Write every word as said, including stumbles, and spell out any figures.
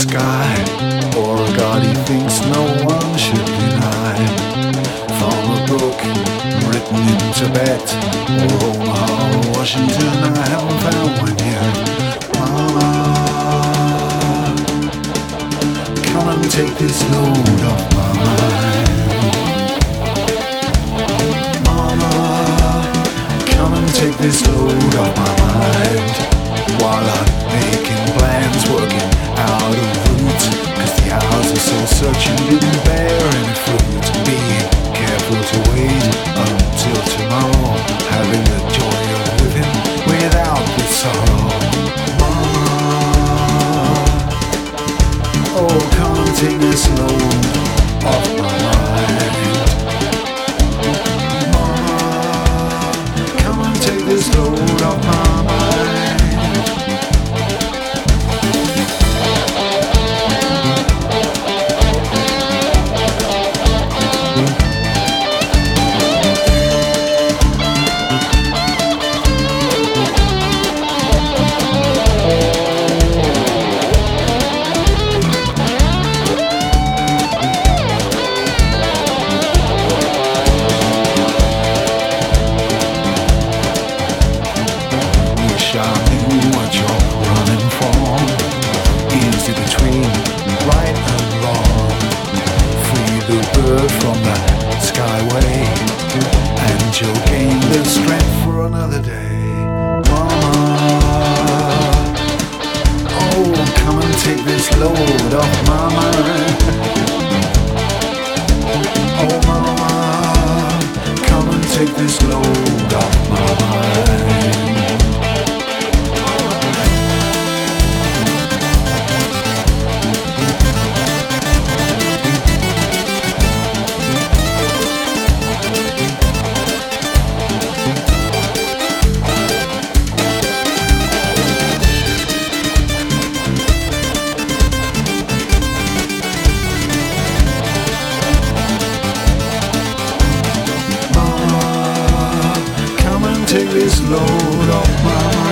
sky, or a God he thinks no one should deny. From a book written in Tibet, or Omaha, or Washington, I haven't found one yet. Mama, come and take this load off my mind. Mama, come and take this load off my mind. While I'm making plans, working out of route, cause the hours are so searching didn't bear any fruit. Being careful to wait until tomorrow, having the joy of living without the sorrow. Mama, oh come and take this load off my mind. Mama, come and take this load off my mind. I knew what you're running for. Easy between right and wrong. Free the bird from the skyway, and you'll gain the strength for another day. Mama, oh come and take this load off my mind. Oh mama, come and take this load off my mind. Take this load off my mind.